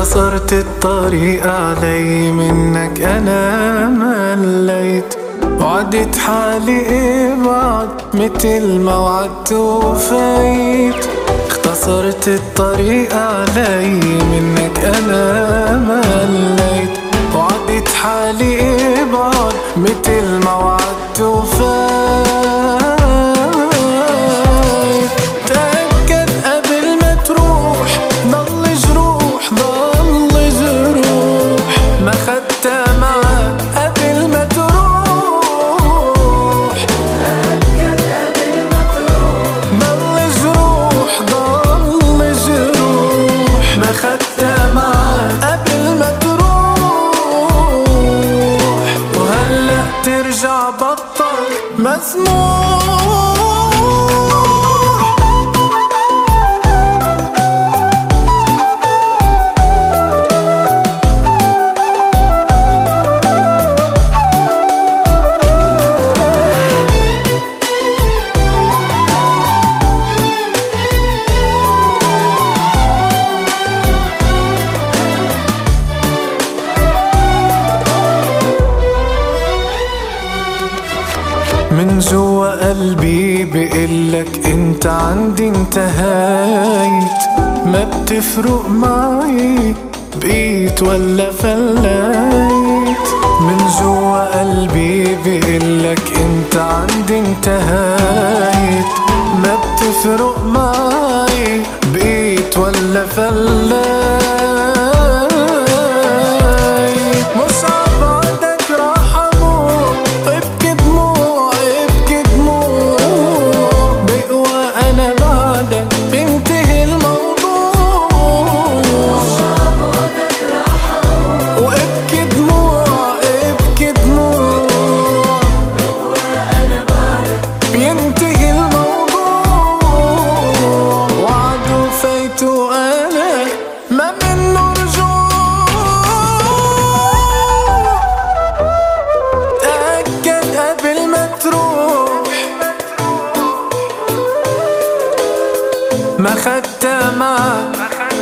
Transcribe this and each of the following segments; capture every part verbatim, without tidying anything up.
اختصرت الطريق علي منك انا مليت، وعدت حالي ابعد متل ما وعدت وفايت. اختصرت الطريق علي منك انا مليت، وعدت حالي ابعد متل ما وعدت وفايت. تأكد قبل ما تروح ضل جروح ضل جروح، ما خدتها معك قبل ما تروح. تأكد قبل ما تروح ضل جروح ضل جروح، ما خدتها معك قبل ما تروح. وهلأ ترجع بطل مسموح. من جوا قلبي بقلك انت عندي انتهيت، ما بتفرق معي بقيت ولا فليت. من جوا قلبي بقلك انت عندي انتهيت، ما بتفرق معي بقيت ولا فليت. ينتهي الموضوع وعد وفيت وانا ما منه رجوع. تأكد قبل ما تروح ما خدتها معك.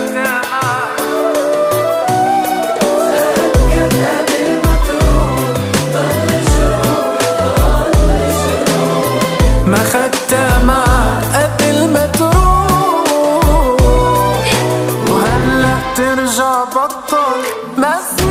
ما خدتها معك قبل ما تروح، وهلأ ترجع بطل مسموح.